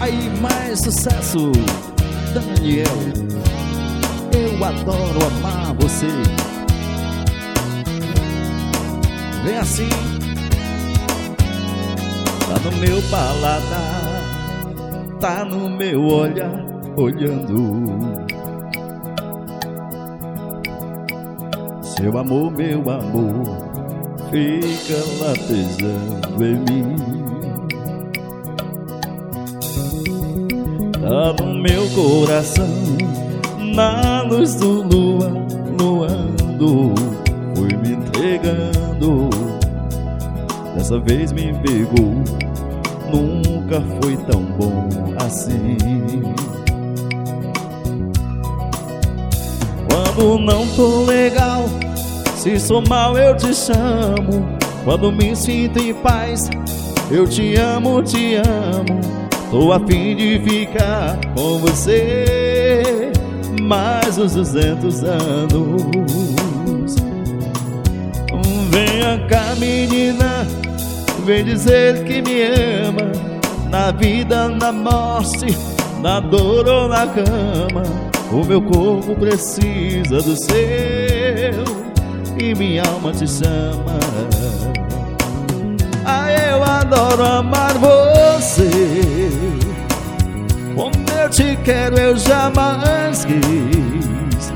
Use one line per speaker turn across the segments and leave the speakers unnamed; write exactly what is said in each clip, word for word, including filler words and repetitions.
Aí mais sucesso, Daniel. Eu adoro amar você. Vem assim. Tá no meu paladar, tá no meu olhar, olhando. Seu amor, meu amor, fica latejando em mim. Tá no meu coração, na luz do luar, luando. Fui me entregando, dessa vez me pegou. Nunca foi tão bom assim. Quando não tô legal, se sou mal eu te chamo. Quando me sinto em paz, eu te amo, te amo. Tô a fim de ficar com você mais uns duzentos anos. Venha cá, menina, vem dizer que me ama. Na vida, na morte, na dor ou na cama, o meu corpo precisa do seu e minha alma te chama. Ah, eu adoro amar você. Como eu te quero, eu jamais quis.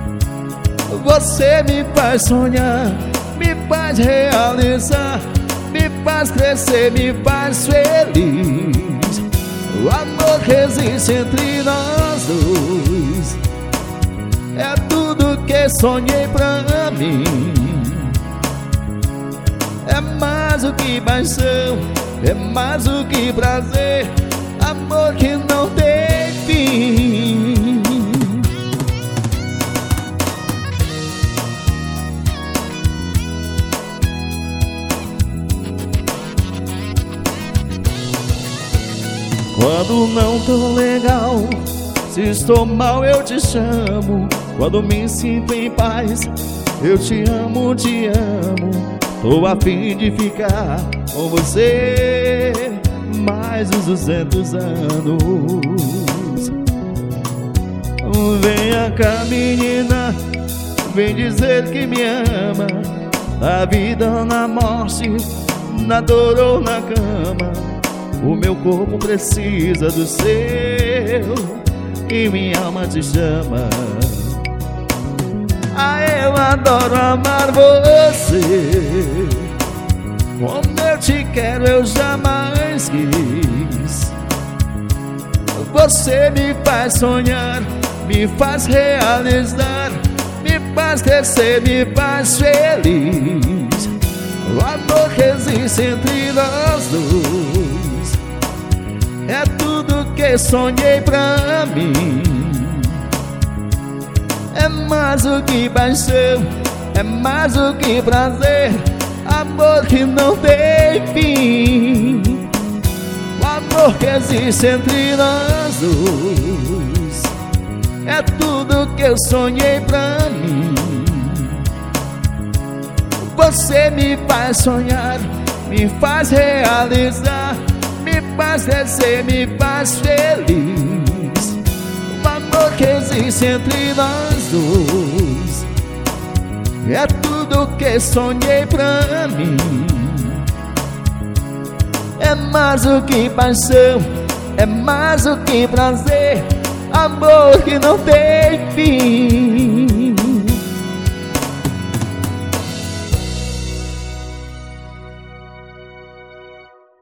Você me faz sonhar, me faz realizar, me faz crescer, me faz feliz. O amor que existe entre nós dois é tudo que sonhei pra mim. É mais do que paixão, é mais do que prazer, amor que não tem fim. Quando não tô legal, se estou mal eu te chamo. Quando me sinto em paz, eu te amo, te amo. Tô a fim de ficar com você mais uns duzentos anos. Venha cá, menina, vem dizer que me ama. Na vida ou na morte, na dor ou na cama, o meu corpo precisa do seu e minha alma te chama. Ah, eu adoro amar você. Como eu te quero, eu jamais quis. Você me faz sonhar, me faz realizar, me faz crescer, me faz feliz. O amor que existe entre nós dois é tudo que sonhei pra mim. É mais do que paixão, é mais do que prazer, amor que não tem fim. O amor que existe entre nós dois é tudo que eu sonhei pra mim. Você me faz sonhar, me faz realizar, me faz crescer, me faz feliz. O amor que existe entre nós dois é tudo que sonhei pra mim. É mais do que paixão, é mais do que prazer, amor que não tem fim.